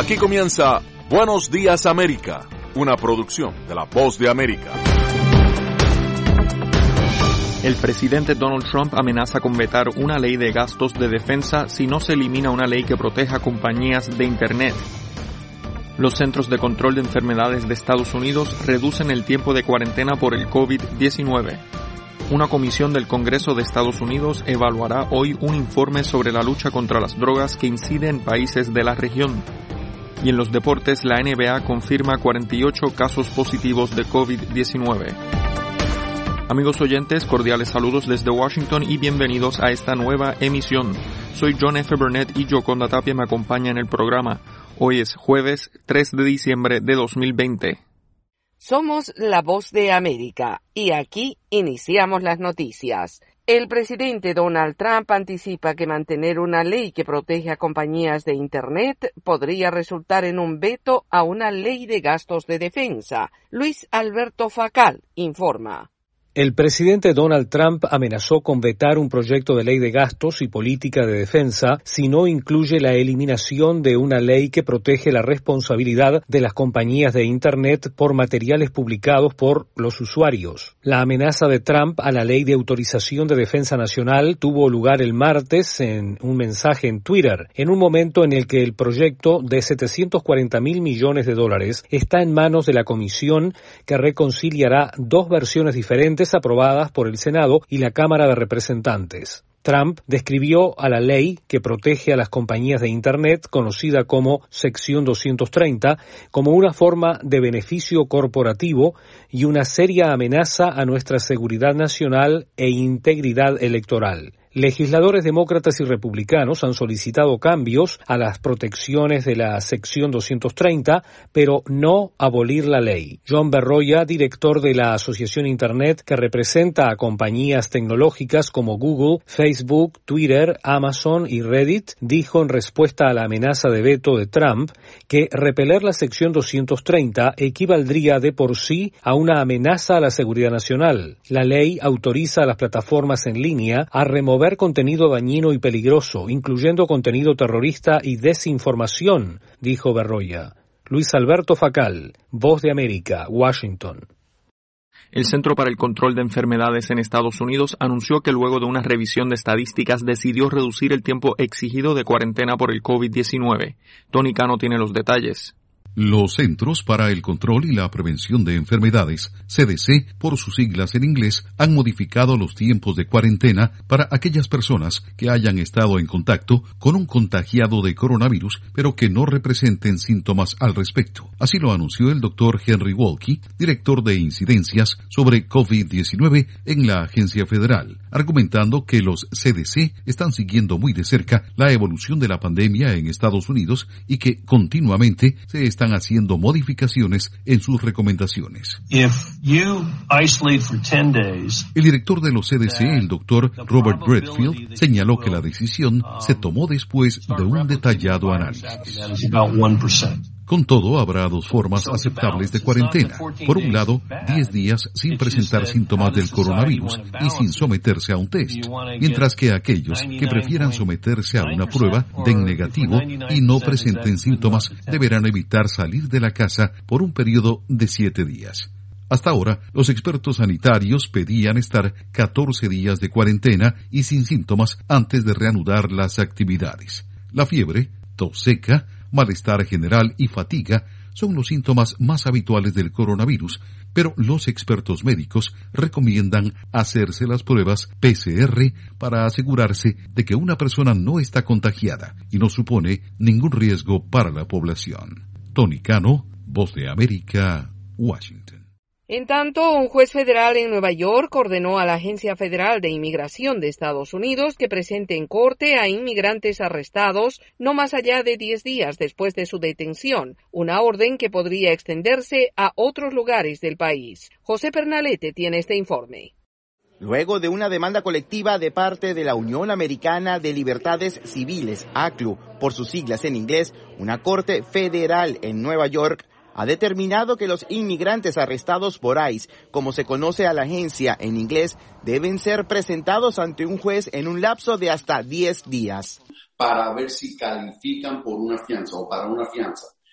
Aquí comienza Buenos Días América, una producción de La Voz de América. El presidente Donald Trump amenaza con vetar una ley de gastos de defensa si no se elimina una ley que proteja a compañías de Internet. Los Centros de Control de Enfermedades de Estados Unidos reducen el tiempo de cuarentena por el COVID-19. Una comisión del Congreso de Estados Unidos evaluará hoy un informe sobre la lucha contra las drogas que incide en países de la región. Y en los deportes, la NBA confirma 48 casos positivos de COVID-19. Amigos oyentes, cordiales saludos desde Washington y bienvenidos a esta nueva emisión. Soy John F. Burnett y Yoconda Tapia me acompaña en el programa. Hoy es jueves 3 de diciembre de 2020. Somos La Voz de América y aquí iniciamos las noticias. El presidente Donald Trump anticipa que mantener una ley que protege a compañías de Internet podría resultar en un veto a una ley de gastos de defensa. Luis Alberto Facal informa. El presidente Donald Trump amenazó con vetar un proyecto de ley de gastos y política de defensa si no incluye la eliminación de una ley que protege la responsabilidad de las compañías de Internet por materiales publicados por los usuarios. La amenaza de Trump a la Ley de Autorización de Defensa Nacional tuvo lugar el martes en un mensaje en Twitter, en un momento en el que el proyecto de $740,000 millones está en manos de la comisión que reconciliará dos versiones diferentes aprobadas por el Senado y la Cámara de Representantes. Trump describió a la ley que protege a las compañías de Internet, conocida como Sección 230, como una forma de beneficio corporativo y una seria amenaza a nuestra seguridad nacional e integridad electoral. Legisladores demócratas y republicanos han solicitado cambios a las protecciones de la Sección 230, pero no abolir la ley. John Berroya, director de la Asociación Internet que representa a compañías tecnológicas como Google, Facebook, Twitter, Amazon y Reddit, dijo en respuesta a la amenaza de veto de Trump que repeler la Sección 230 equivaldría de por sí a una amenaza a la seguridad nacional. La ley autoriza a las plataformas en línea a remover contenido dañino y peligroso, incluyendo contenido terrorista y desinformación, dijo Berroya. Luis Alberto Facal, Voz de América, Washington. El Centro para el Control de Enfermedades en Estados Unidos anunció que luego de una revisión de estadísticas decidió reducir el tiempo exigido de cuarentena por el COVID-19. Tony Cano tiene los detalles. Los Centros para el Control y la Prevención de Enfermedades, CDC, por sus siglas en inglés, han modificado los tiempos de cuarentena para aquellas personas que hayan estado en contacto con un contagiado de coronavirus, pero que no representen síntomas al respecto. Así lo anunció el Dr. Henry Walke, director de incidencias sobre COVID-19 en la agencia federal, argumentando que los CDC están siguiendo muy de cerca la evolución de la pandemia en Estados Unidos y que continuamente se están haciendo modificaciones en sus recomendaciones. El director de los CDC, el doctor Robert Redfield, señaló que la decisión se tomó después de un detallado análisis. Con todo, habrá dos formas aceptables de cuarentena. Por un lado, 10 días sin presentar síntomas del coronavirus y sin someterse a un test, mientras que aquellos que prefieran someterse a una prueba den negativo y no presenten síntomas deberán evitar salir de la casa por un periodo de 7 días. Hasta ahora, los expertos sanitarios pedían estar 14 días de cuarentena y sin síntomas antes de reanudar las actividades. La fiebre, tos seca, malestar general y fatiga son los síntomas más habituales del coronavirus, pero los expertos médicos recomiendan hacerse las pruebas PCR para asegurarse de que una persona no está contagiada y no supone ningún riesgo para la población. Tony Cano, Voz de América, Washington. En tanto, un juez federal en Nueva York ordenó a la Agencia Federal de Inmigración de Estados Unidos que presente en corte a inmigrantes arrestados no más allá de 10 días después de su detención, una orden que podría extenderse a otros lugares del país. José Pernalete tiene este informe. Luego de una demanda colectiva de parte de la Unión Americana de Libertades Civiles, ACLU, por sus siglas en inglés, una corte federal en Nueva York ha determinado que los inmigrantes arrestados por ICE, como se conoce a la agencia en inglés, deben ser presentados ante un juez en un lapso de hasta 10 días. Para ver si califican por una fianza o para una fianza.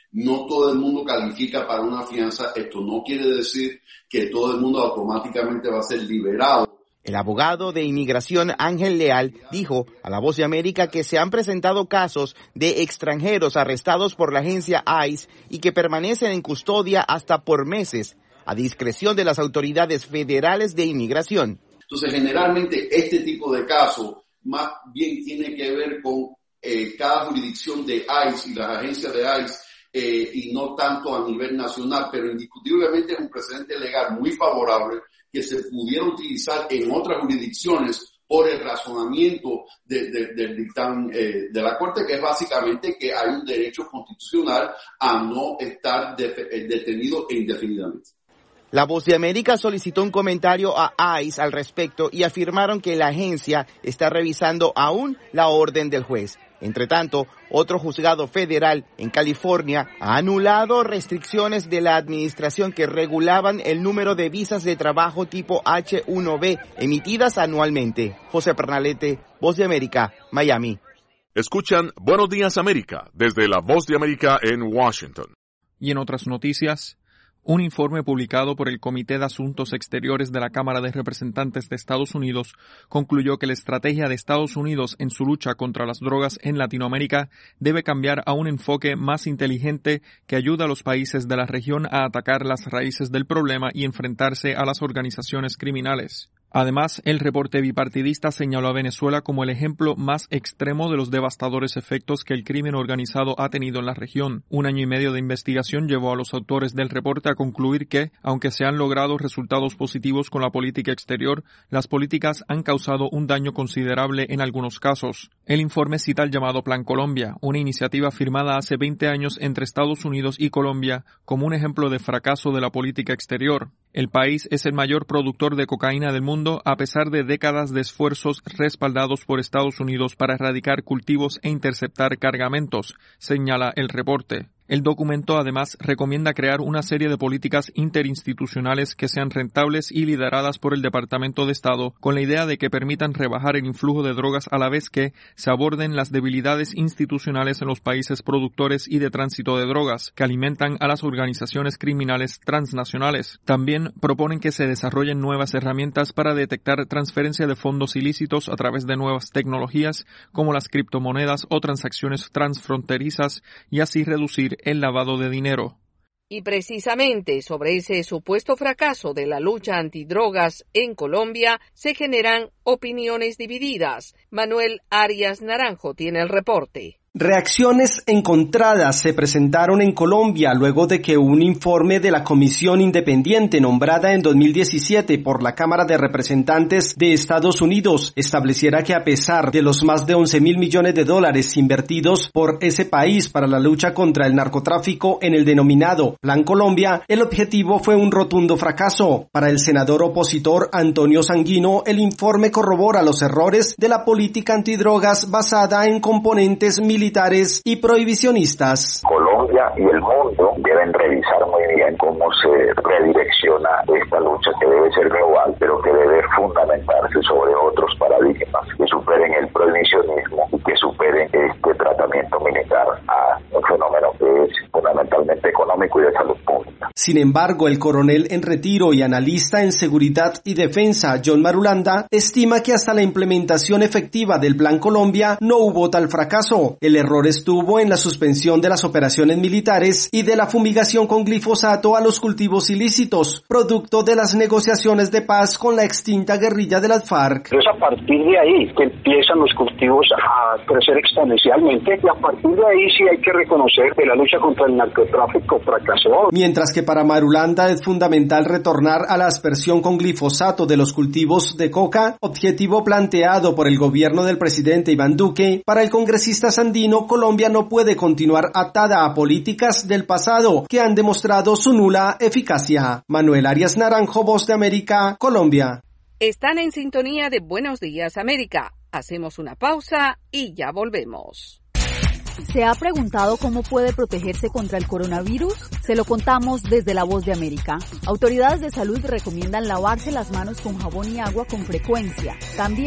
no todo el mundo califica para una fianza. Esto no quiere decir que todo el mundo automáticamente va a ser liberado. El abogado de inmigración Ángel Leal dijo a La Voz de América que se han presentado casos de extranjeros arrestados por la agencia ICE y que permanecen en custodia hasta por meses, a discreción de las autoridades federales de inmigración. Entonces, generalmente este tipo de casos más bien tiene que ver con cada jurisdicción de ICE y las agencias de ICE y no tanto a nivel nacional, pero indiscutiblemente es un precedente legal muy favorable que se pudiera utilizar en otras jurisdicciones por el razonamiento del dictamen de la Corte, que es básicamente que hay un derecho constitucional a no estar detenido indefinidamente. La Voz de América solicitó un comentario a ICE al respecto y afirmaron que la agencia está revisando aún la orden del juez. Entre tanto, otro juzgado federal en California ha anulado restricciones de la administración que regulaban el número de visas de trabajo tipo H-1B emitidas anualmente. José Pernalete, Voz de América, Miami. Escuchan Buenos Días América desde La Voz de América en Washington. Y en otras noticias, un informe publicado por el Comité de Asuntos Exteriores de la Cámara de Representantes de Estados Unidos concluyó que la estrategia de Estados Unidos en su lucha contra las drogas en Latinoamérica debe cambiar a un enfoque más inteligente que ayude a los países de la región a atacar las raíces del problema y enfrentarse a las organizaciones criminales. Además, el reporte bipartidista señaló a Venezuela como el ejemplo más extremo de los devastadores efectos que el crimen organizado ha tenido en la región. 1 año y medio de investigación llevó a los autores del reporte a concluir que, aunque se han logrado resultados positivos con la política exterior, las políticas han causado un daño considerable en algunos casos. El informe cita el llamado Plan Colombia, una iniciativa firmada hace 20 años entre Estados Unidos y Colombia como un ejemplo de fracaso de la política exterior. El país es el mayor productor de cocaína del mundo a pesar de décadas de esfuerzos respaldados por Estados Unidos para erradicar cultivos e interceptar cargamentos, señala el reporte. El documento además recomienda crear una serie de políticas interinstitucionales que sean rentables y lideradas por el Departamento de Estado con la idea de que permitan rebajar el influjo de drogas a la vez que se aborden las debilidades institucionales en los países productores y de tránsito de drogas que alimentan a las organizaciones criminales transnacionales. También proponen que se desarrollen nuevas herramientas para detectar transferencia de fondos ilícitos a través de nuevas tecnologías como las criptomonedas o transacciones transfronterizas y así reducir el lavado de dinero. Y precisamente sobre ese supuesto fracaso de la lucha antidrogas en Colombia se generan opiniones divididas. Manuel Arias Naranjo tiene el reporte. Reacciones encontradas se presentaron en Colombia luego de que un informe de la Comisión Independiente nombrada en 2017 por la Cámara de Representantes de Estados Unidos estableciera que a pesar de los más de 11.000 millones de dólares invertidos por ese país para la lucha contra el narcotráfico en el denominado Plan Colombia, el objetivo fue un rotundo fracaso. Para el senador opositor Antonio Sanguino, el informe corrobora los errores de la política antidrogas basada en componentes militares y prohibicionistas. Colombia y el mundo deben revisar muy bien cómo se redirecciona esta lucha que debe ser global, pero que debe fundamentarse sobre otros paradigmas que superen el prohibicionismo y que superen este tratamiento militar a un fenómeno que es fundamentalmente económico y de salud pública. Sin embargo, el coronel en retiro y analista en seguridad y defensa, John Marulanda, estima que hasta la implementación efectiva del Plan Colombia no hubo tal fracaso. El error estuvo en la suspensión de las operaciones militares y de la fumigación con glifosato a los cultivos ilícitos, producto de las negociaciones de paz con la extinta guerrilla de las FARC. Es a partir de ahí que empiezan los cultivos a crecer exponencialmente y a partir de ahí sí hay que reconocer que la lucha contra el narcotráfico fracasó. Mientras que para Marulanda es fundamental retornar a la aspersión con glifosato de los cultivos de coca, objetivo planteado por el gobierno del presidente Iván Duque, para el congresista Sandino, Colombia no puede continuar atada a políticas del pasado que han demostrado su nula eficacia. Manuel Arias Naranjo, Voz de América, Colombia. Están en sintonía de Buenos Días América. Hacemos una pausa y ya volvemos. ¿Se ha preguntado cómo puede protegerse contra el coronavirus? Se lo contamos desde La Voz de América. Autoridades de salud recomiendan lavarse las manos con jabón y agua con frecuencia. También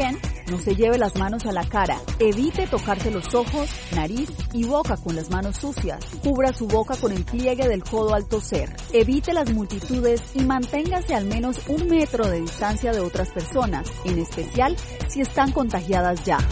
No se lleve las manos a la cara. Evite tocarse los ojos, nariz y boca con las manos sucias. Cubra su boca con el pliegue del codo al toser. Evite las multitudes y manténgase al menos 1 metro de distancia de otras personas, en especial si están contagiadas ya.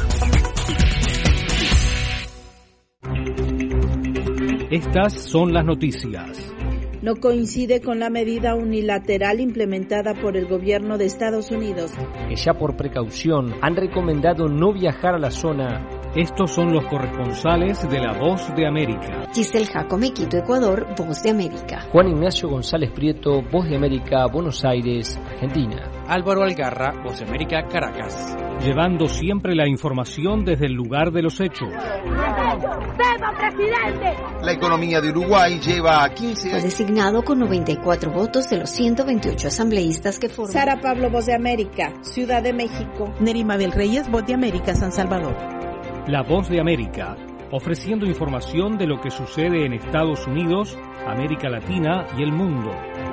Estas son las noticias. No coincide con la medida unilateral implementada por el gobierno de Estados Unidos. Que ya por precaución han recomendado no viajar a la zona. Estos son los corresponsales de La Voz de América. Giselle Jacome, Quito, Ecuador, Voz de América. Juan Ignacio González Prieto, Voz de América, Buenos Aires, Argentina. Álvaro Algarra, Voz de América, Caracas. Llevando siempre la información desde el lugar de los hechos. ¡Viva, presidente! La economía de Uruguay lleva a 15 años. Fue designado con 94 votos de los 128 asambleístas que forman. Sara Pablo, Voz de América, Ciudad de México. Nerima del Reyes, Voz de América, San Salvador. La Voz de América, ofreciendo información de lo que sucede en Estados Unidos, América Latina y el mundo.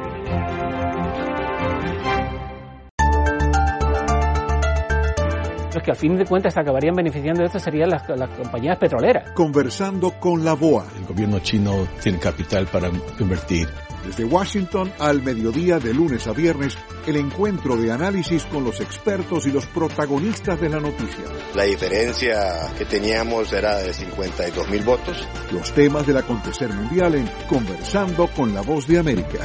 Los que a fin de cuentas acabarían beneficiando de esto serían las compañías petroleras. Conversando con la BOA. El gobierno chino tiene capital para invertir. Desde Washington al mediodía de lunes a viernes, el encuentro de análisis con los expertos y los protagonistas de la noticia. La diferencia que teníamos era de 52,000 votos. Los temas del acontecer mundial en Conversando con la Voz de América.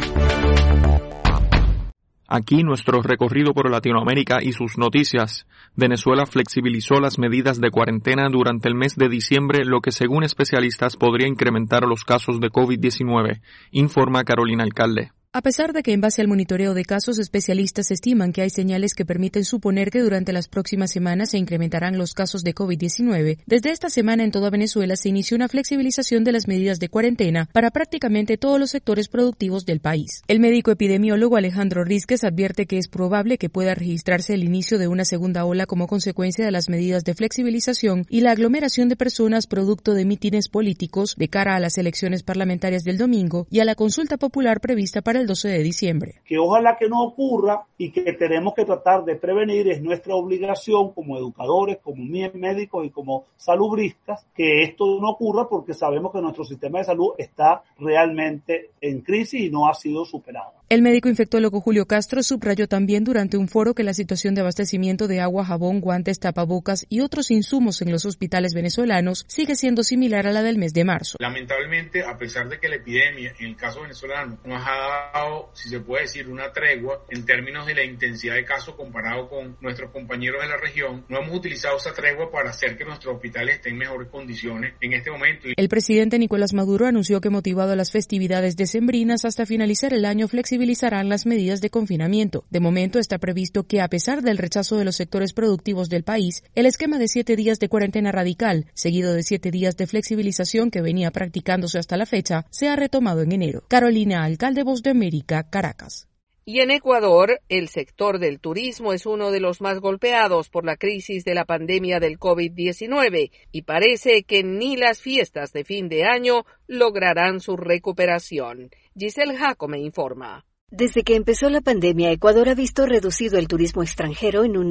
Aquí nuestro recorrido por Latinoamérica y sus noticias. Venezuela flexibilizó las medidas de cuarentena durante el mes de diciembre, lo que según especialistas podría incrementar los casos de COVID-19, informa Carolina Alcalde. A pesar de que en base al monitoreo de casos, especialistas estiman que hay señales que permiten suponer que durante las próximas semanas se incrementarán los casos de COVID-19, desde esta semana en toda Venezuela se inició una flexibilización de las medidas de cuarentena para prácticamente todos los sectores productivos del país. El médico epidemiólogo Alejandro Rísquez advierte que es probable que pueda registrarse el inicio de una segunda ola como consecuencia de las medidas de flexibilización y la aglomeración de personas producto de mítines políticos de cara a las elecciones parlamentarias del domingo y a la consulta popular prevista para el 12 de diciembre. Que ojalá que no ocurra y que tenemos que tratar de prevenir, es nuestra obligación como educadores, como médicos y como salubristas, que esto no ocurra porque sabemos que nuestro sistema de salud está realmente en crisis y no ha sido superado. El médico infectólogo Julio Castro subrayó también durante un foro que la situación de abastecimiento de agua, jabón, guantes, tapabocas y otros insumos en los hospitales venezolanos sigue siendo similar a la del mes de marzo. Lamentablemente, a pesar de que la epidemia, en el caso venezolano, nos ha dado, si se puede decir, una tregua en términos de la intensidad de casos comparado con nuestros compañeros de la región, no hemos utilizado esa tregua para hacer que nuestros hospitales estén en mejores condiciones en este momento. El presidente Nicolás Maduro anunció que, motivado a las festividades decembrinas, hasta finalizar el año flexibilizarán las medidas de confinamiento. De momento está previsto que, a pesar del rechazo de los sectores productivos del país, el esquema de 7 días de cuarentena radical, seguido de 7 días de flexibilización que venía practicándose hasta la fecha, sea retomado en enero. Carolina Alcalde, Voz de América, Caracas. Y en Ecuador, el sector del turismo es uno de los más golpeados por la crisis de la pandemia del COVID-19 y parece que ni las fiestas de fin de año lograrán su recuperación. Giselle Jacome informa. Desde que empezó la pandemia, Ecuador ha visto reducido el turismo extranjero en un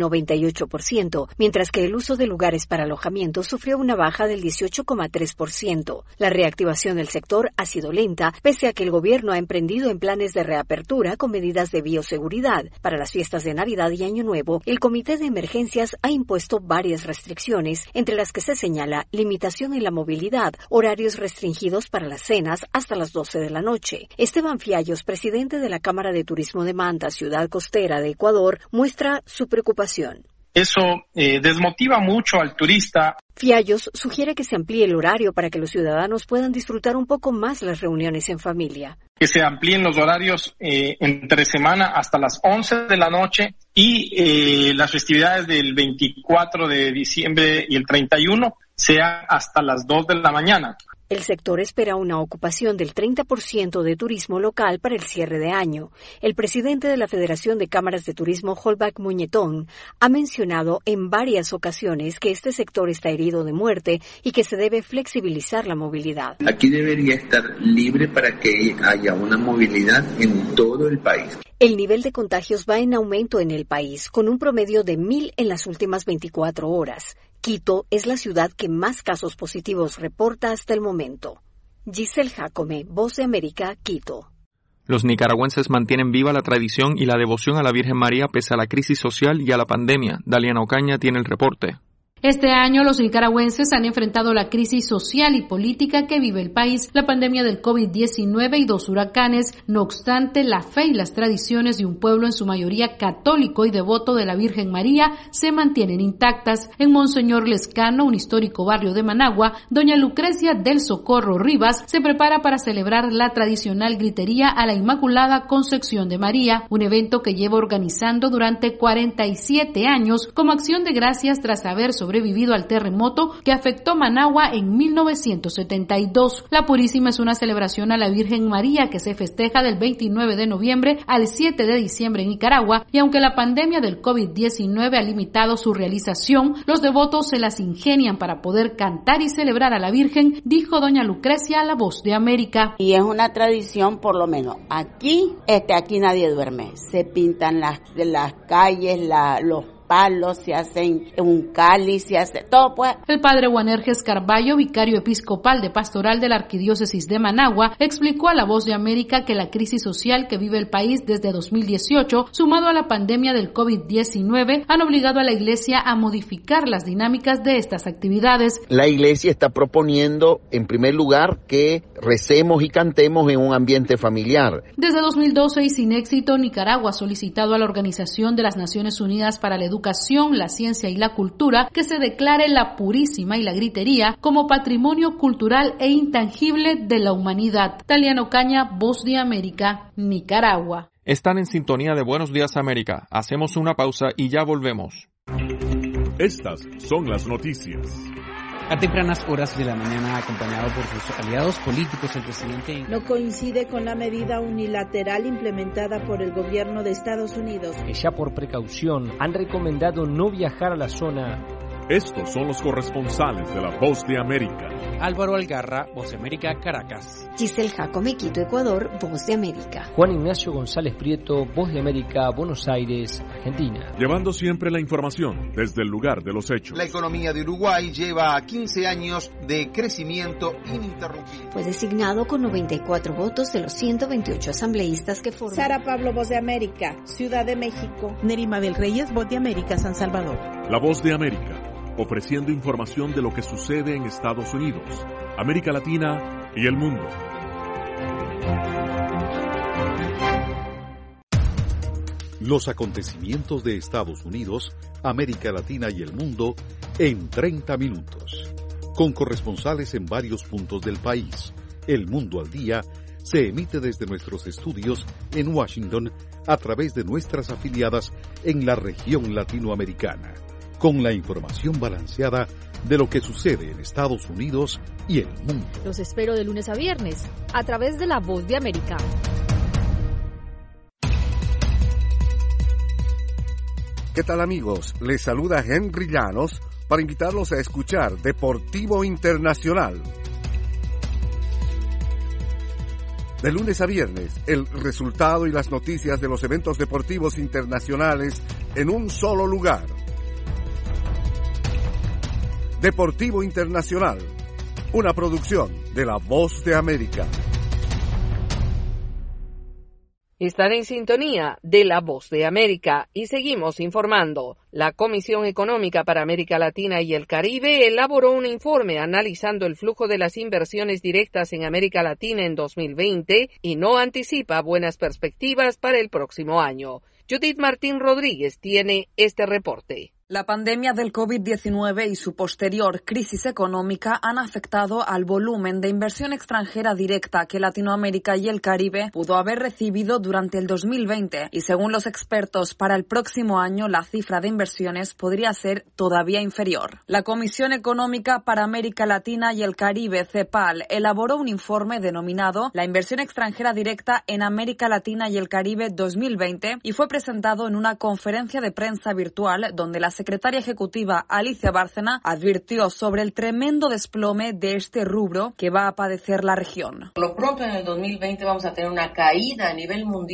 98%, mientras que el uso de lugares para alojamiento sufrió una baja del 18,3%. La reactivación del sector ha sido lenta, pese a que el gobierno ha emprendido en planes de reapertura con medidas de bioseguridad. Para las fiestas de Navidad y Año Nuevo, el Comité de Emergencias ha impuesto varias restricciones, entre las que se señala limitación en la movilidad, horarios restringidos para las cenas hasta las 12 de la noche. Esteban Fiallos, presidente de la Cámara de Turismo de Manta, ciudad costera de Ecuador, muestra su preocupación. Eso desmotiva mucho al turista. Fiallos sugiere que se amplíe el horario para que los ciudadanos puedan disfrutar un poco más las reuniones en familia. Que se amplíen los horarios entre semana hasta las 11 de la noche y las festividades del 24 de diciembre y el 31 sea hasta las 2 de la mañana. El sector espera una ocupación del 30% de turismo local para el cierre de año. El presidente de la Federación de Cámaras de Turismo, Holbach Muñetón, ha mencionado en varias ocasiones que este sector está herido de muerte y que se debe flexibilizar la movilidad. Aquí debería estar libre para que haya una movilidad en todo el país. El nivel de contagios va en aumento en el país, con un promedio de 1,000 en las últimas 24 horas. Quito es la ciudad que más casos positivos reporta hasta el momento. Giselle Jacome, Voz de América, Quito. Los nicaragüenses mantienen viva la tradición y la devoción a la Virgen María pese a la crisis social y a la pandemia. Daliana Ocaña tiene el reporte. Este año los nicaragüenses han enfrentado la crisis social y política que vive el país, la pandemia del COVID-19 y 2 huracanes. No obstante, la fe y las tradiciones de un pueblo en su mayoría católico y devoto de la Virgen María se mantienen intactas. En Monseñor Lescano, un histórico barrio de Managua, doña Lucrecia del Socorro Rivas se prepara para celebrar la tradicional gritería a la Inmaculada Concepción de María, un evento que lleva organizando durante 47 años como acción de gracias tras haber sobrevivido al terremoto que afectó Managua en 1972. La Purísima es una celebración a la Virgen María que se festeja del 29 de noviembre al 7 de diciembre en Nicaragua, y aunque la pandemia del COVID-19 ha limitado su realización, los devotos se las ingenian para poder cantar y celebrar a la Virgen, dijo doña Lucrecia a La Voz de América. Y es una tradición, por lo menos aquí nadie duerme. Se pintan las calles, los palos, se hacen un cáliz, se hace todo, pues. El padre Juanerges Carballo, vicario episcopal de Pastoral de la Arquidiócesis de Managua, explicó a La Voz de América que la crisis social que vive el país desde 2018, sumado a la pandemia del COVID-19, han obligado a la Iglesia a modificar las dinámicas de estas actividades. La Iglesia está proponiendo, en primer lugar, que recemos y cantemos en un ambiente familiar. Desde 2012 y sin éxito, Nicaragua ha solicitado a la Organización de las Naciones Unidas para la Educación, la Ciencia y la Cultura que se declare la Purísima y la gritería como patrimonio cultural e intangible de la humanidad. Daliana Ocaña, Voz de América, Nicaragua. Están en sintonía de Buenos Días América. Hacemos una pausa y ya volvemos. Estas son las noticias. A tempranas horas de la mañana, acompañado por sus aliados políticos, el presidente no coincide con la medida unilateral implementada por el gobierno de Estados Unidos. Que ya por precaución han recomendado no viajar a la zona. Estos son los corresponsales de La Voz de América. Álvaro Algarra, Voz de América, Caracas. Giselle Jacome, Quito, Ecuador, Voz de América. Juan Ignacio González Prieto, Voz de América, Buenos Aires, Argentina. Llevando siempre la información desde el lugar de los hechos. La economía de Uruguay lleva 15 años de crecimiento ininterrumpido. Fue designado con 94 votos de los 128 asambleístas que forman. Sara Pablo, Voz de América, Ciudad de México. Nerima del Reyes, Voz de América, San Salvador. La Voz de América, ofreciendo información de lo que sucede en Estados Unidos, América Latina y el mundo. Los acontecimientos de Estados Unidos, América Latina y el mundo en 30 minutos. Con corresponsales en varios puntos del país. El Mundo al Día se emite desde nuestros estudios en Washington a través de nuestras afiliadas en la región latinoamericana, con la información balanceada de lo que sucede en Estados Unidos y el mundo. Los espero de lunes a viernes, a través de La Voz de América. ¿Qué tal, amigos? Les saluda Henry Llanos para invitarlos a escuchar Deportivo Internacional. De lunes a viernes, el resultado y las noticias de los eventos deportivos internacionales en un solo lugar. Deportivo Internacional, una producción de La Voz de América. Están en sintonía de La Voz de América y seguimos informando. La Comisión Económica para América Latina y el Caribe elaboró un informe analizando el flujo de las inversiones directas en América Latina en 2020 y no anticipa buenas perspectivas para el próximo año. Judith Martín Rodríguez tiene este reporte. La pandemia del COVID-19 y su posterior crisis económica han afectado al volumen de inversión extranjera directa que Latinoamérica y el Caribe pudo haber recibido durante el 2020 y según los expertos para el próximo año la cifra de inversiones podría ser todavía inferior. La Comisión Económica para América Latina y el Caribe, CEPAL, elaboró un informe denominado La inversión extranjera directa en América Latina y el Caribe 2020 y fue presentado en una conferencia de prensa virtual donde la secretaria ejecutiva Alicia Bárcena advirtió sobre el tremendo desplome de este rubro que va a padecer la región. Por lo pronto en el 2020 vamos a tener una caída a nivel mundial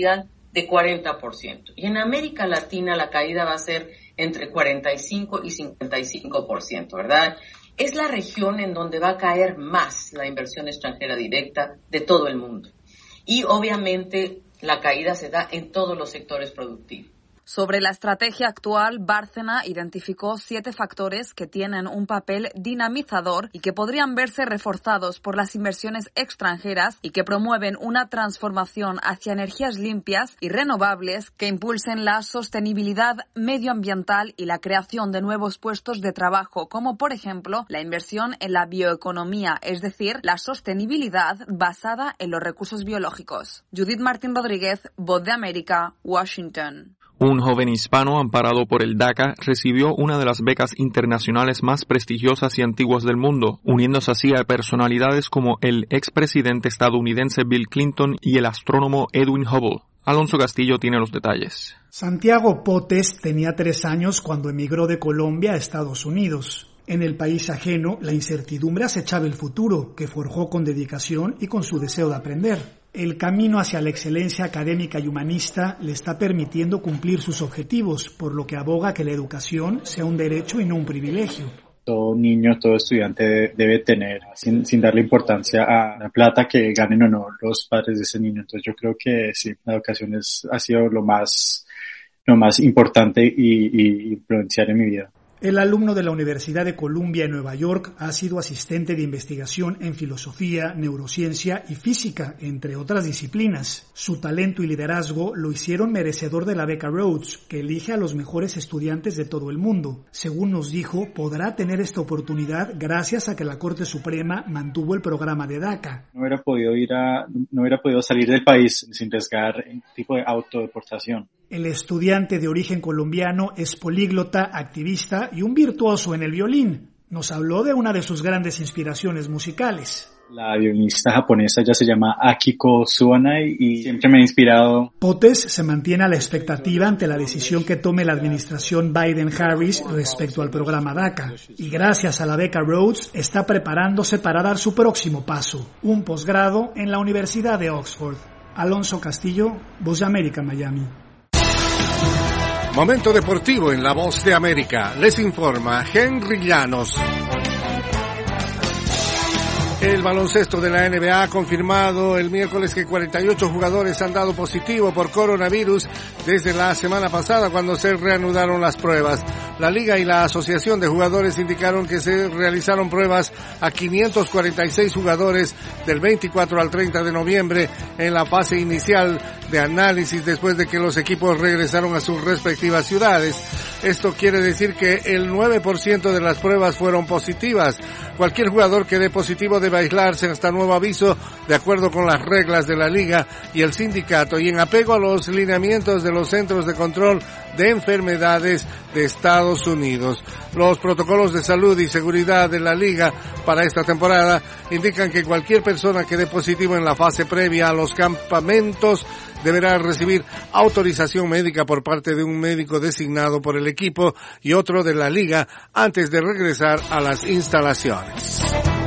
de 40%. Y en América Latina la caída va a ser entre 45 y 55%, ¿verdad? Es la región en donde va a caer más la inversión extranjera directa de todo el mundo. Y obviamente la caída se da en todos los sectores productivos. Sobre la estrategia actual, Bárcena identificó 7 factores que tienen un papel dinamizador y que podrían verse reforzados por las inversiones extranjeras y que promueven una transformación hacia energías limpias y renovables que impulsen la sostenibilidad medioambiental y la creación de nuevos puestos de trabajo, como por ejemplo la inversión en la bioeconomía, es decir, la sostenibilidad basada en los recursos biológicos. Judith Martín Rodríguez, Voz de América, Washington. Un joven hispano amparado por el DACA recibió una de las becas internacionales más prestigiosas y antiguas del mundo, uniéndose así a personalidades como el expresidente estadounidense Bill Clinton y el astrónomo Edwin Hubble. Alonso Castillo tiene los detalles. Santiago Potes tenía 3 años cuando emigró de Colombia a Estados Unidos. En el país ajeno, la incertidumbre acechaba el futuro, que forjó con dedicación y con su deseo de aprender. El camino hacia la excelencia académica y humanista le está permitiendo cumplir sus objetivos, por lo que aboga que la educación sea un derecho y no un privilegio. Todo niño, todo estudiante debe tener, sin darle importancia a la plata que ganen o no los padres de ese niño. Entonces yo creo que sí, la educación ha sido lo más importante y influencial en mi vida. El alumno de la Universidad de Columbia en Nueva York ha sido asistente de investigación en filosofía, neurociencia y física, entre otras disciplinas. Su talento y liderazgo lo hicieron merecedor de la beca Rhodes, que elige a los mejores estudiantes de todo el mundo. Según nos dijo, podrá tener esta oportunidad gracias a que la Corte Suprema mantuvo el programa de DACA. No hubiera podido salir del país sin arriesgar un tipo de autodeportación. El estudiante de origen colombiano es políglota, activista y un virtuoso en el violín. Nos habló de una de sus grandes inspiraciones musicales. La violinista japonesa ya se llama Akiko Suanai y siempre me ha inspirado. Potes se mantiene a la expectativa ante la decisión que tome la administración Biden-Harris respecto al programa DACA. Y gracias a la beca Rhodes está preparándose para dar su próximo paso, un posgrado en la Universidad de Oxford. Alonso Castillo, Voz de América, Miami. Momento deportivo en La Voz de América. Les informa Henry Llanos. El baloncesto de la NBA ha confirmado el miércoles que 48 jugadores han dado positivo por coronavirus desde la semana pasada cuando se reanudaron las pruebas. La Liga y la Asociación de Jugadores indicaron que se realizaron pruebas a 546 jugadores del 24 al 30 de noviembre en la fase inicial de análisis después de que los equipos regresaron a sus respectivas ciudades. Esto quiere decir que el 9% de las pruebas fueron positivas. Cualquier jugador que dé positivo debe aislarse hasta nuevo aviso, de acuerdo con las reglas de la Liga y el sindicato, y en apego a los lineamientos de los Centros de Control de Enfermedades de Estados Unidos. Los protocolos de salud y seguridad de la Liga para esta temporada indican que cualquier persona que dé positivo en la fase previa a los campamentos deberá recibir autorización médica por parte de un médico designado por el equipo y otro de la liga antes de regresar a las instalaciones.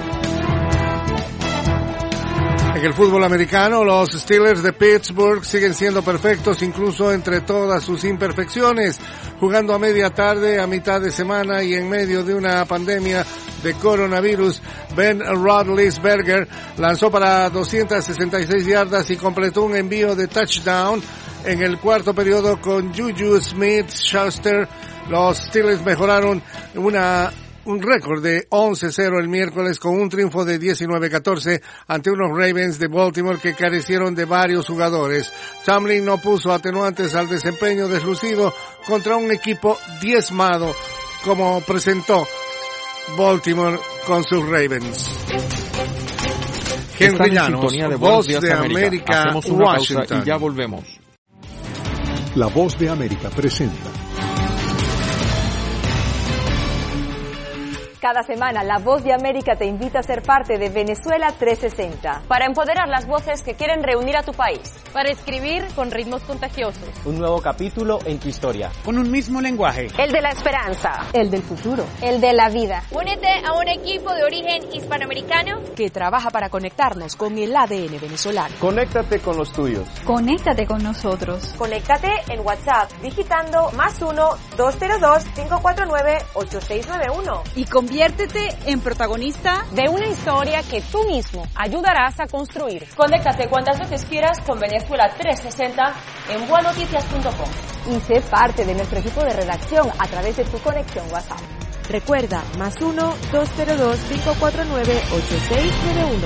En el fútbol americano, los Steelers de Pittsburgh siguen siendo perfectos incluso entre todas sus imperfecciones, jugando a media tarde, a mitad de semana y en medio de una pandemia de coronavirus. Ben Roethlisberger lanzó para 266 yardas y completó un envío de touchdown en el cuarto periodo con Juju Smith-Schuster. Los Steelers mejoraron un récord de 11-0 el miércoles con un triunfo de 19-14 ante unos Ravens de Baltimore que carecieron de varios jugadores. Tomlin no puso atenuantes al desempeño deslucido contra un equipo diezmado como presentó Baltimore con sus Ravens. Henry Llanos, Voz de América, hacemos una Washington. Pausa y ya volvemos. La Voz de América presenta Cada semana, La Voz de América te invita a ser parte de Venezuela 360. Para empoderar las voces que quieren reunir a tu país. Para escribir con ritmos contagiosos. Un nuevo capítulo en tu historia. Con un mismo lenguaje. El de la esperanza. El del futuro. El de la vida. Únete a un equipo de origen hispanoamericano que trabaja para conectarnos con el ADN venezolano. Conéctate con los tuyos. Conéctate con nosotros. Conéctate en WhatsApp digitando +1 202 549 8691. Y conviértete en protagonista de una historia que tú mismo ayudarás a construir. Conéctate cuantas veces quieras con Venezuela 360 en buenoticias.com. Y sé parte de nuestro equipo de redacción a través de tu conexión WhatsApp. Recuerda, +1 202 549 8691.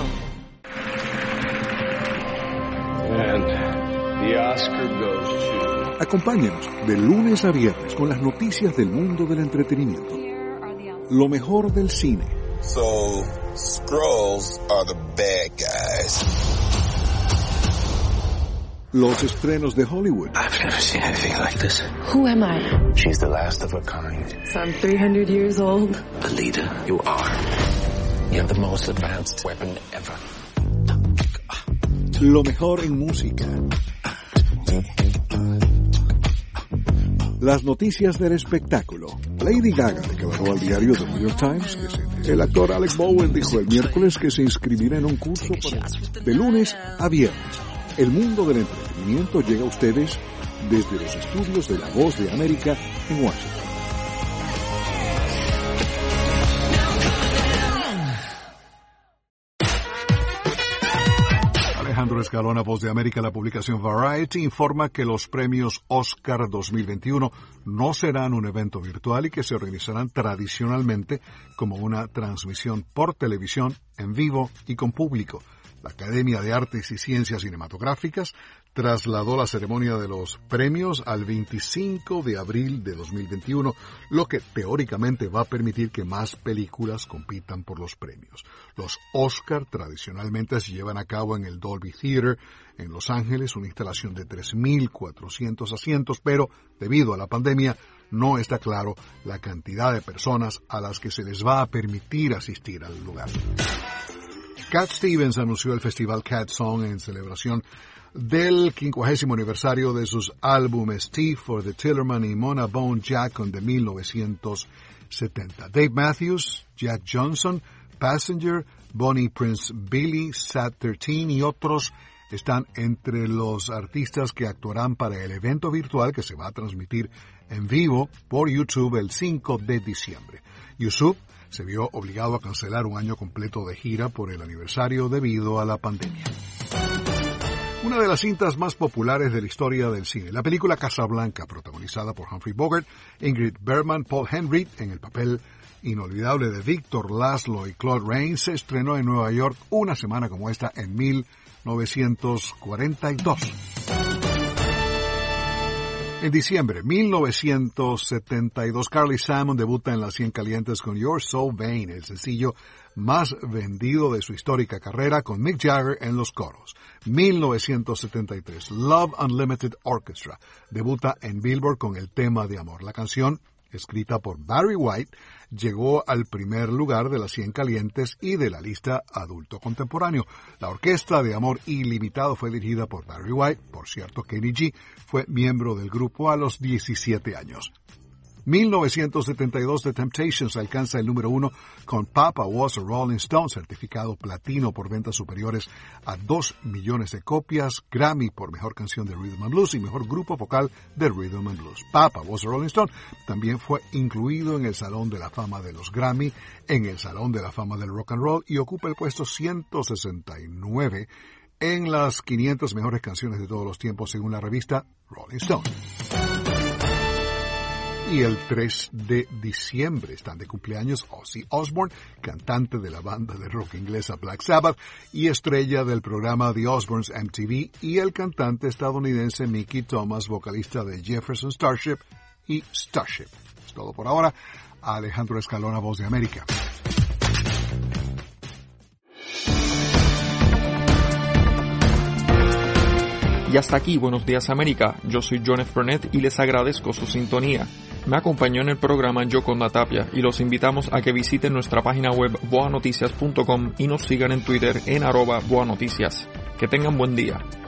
And the Oscar goes to... Acompáñanos de lunes a viernes con las noticias del mundo del entretenimiento. Lo mejor del cine. So, Skrulls are the bad guys. Los estrenos de Hollywood. I've never seen anything like this. Who am I? She's the last of her kind. So I'm 300 years old. The leader you are. You have the most advanced weapon ever. Lo mejor en música. Las noticias del espectáculo. Lady Gaga declaró al diario The New York Times que el actor Alec Bowen dijo el miércoles que se inscribirá en un curso de lunes a viernes. El mundo del entretenimiento llega a ustedes desde los estudios de La Voz de América en Washington. Alejandro Escalona, Voz de América. La publicación Variety informa que los premios Oscar 2021 no serán un evento virtual y que se organizarán tradicionalmente como una transmisión por televisión, en vivo y con público. La Academia de Artes y Ciencias Cinematográficas trasladó la ceremonia de los premios al 25 de abril de 2021, lo que teóricamente va a permitir que más películas compitan por los premios. Los Oscar tradicionalmente se llevan a cabo en el Dolby Theater en Los Ángeles, una instalación de 3.400 asientos, pero debido a la pandemia no está claro la cantidad de personas a las que se les va a permitir asistir al lugar. Cat Stevens anunció el festival Cat Song en celebración del 50º aniversario de sus álbumes Steve for the Tillerman y Mona Bone Jackson de 1970. Dave Matthews, Jack Johnson, Passenger, Bonnie Prince Billy, Sat 13 y otros están entre los artistas que actuarán para el evento virtual que se va a transmitir en vivo por YouTube el 5 de diciembre. YouTube se vio obligado a cancelar un año completo de gira por el aniversario debido a la pandemia. Una de las cintas más populares de la historia del cine, la película Casablanca, protagonizada por Humphrey Bogart, Ingrid Bergman, Paul Henreid, en el papel inolvidable de Victor Laszlo y Claude Rains, se estrenó en Nueva York una semana como esta en 1942. En diciembre de 1972, Carly Simon debuta en las 100 calientes con You're So Vain, el sencillo más vendido de su histórica carrera, con Mick Jagger en los coros. 1973, Love Unlimited Orchestra debuta en Billboard con el tema de amor. La canción, escrita por Barry White, llegó al primer lugar de las 100 calientes y de la lista adulto contemporáneo. La Orquesta de Amor Ilimitado fue dirigida por Barry White. Por cierto, Kenny G fue miembro del grupo a los 17 años. 1972, The Temptations alcanza el número 1 con Papa Was a Rolling Stone, certificado platino por ventas superiores a 2 millones de copias, Grammy por Mejor Canción de Rhythm and Blues y Mejor Grupo Vocal de Rhythm and Blues. Papa Was a Rolling Stone también fue incluido en el Salón de la Fama de los Grammy, en el Salón de la Fama del Rock and Roll y ocupa el puesto 169 en las 500 mejores canciones de todos los tiempos según la revista Rolling Stone. Y el 3 de diciembre están de cumpleaños Ozzy Osbourne, cantante de la banda de rock inglesa Black Sabbath y estrella del programa The Osbournes MTV, y el cantante estadounidense Mickey Thomas, vocalista de Jefferson Starship y Starship. Es todo por ahora. Alejandro Escalona, Voz de América. Y hasta aquí, Buenos Días América. Yo soy John F. Burnett y les agradezco su sintonía. Me acompañó en el programa Yoconda Tapia y los invitamos a que visiten nuestra página web boanoticias.com y nos sigan en Twitter en @boanoticias. Que tengan buen día.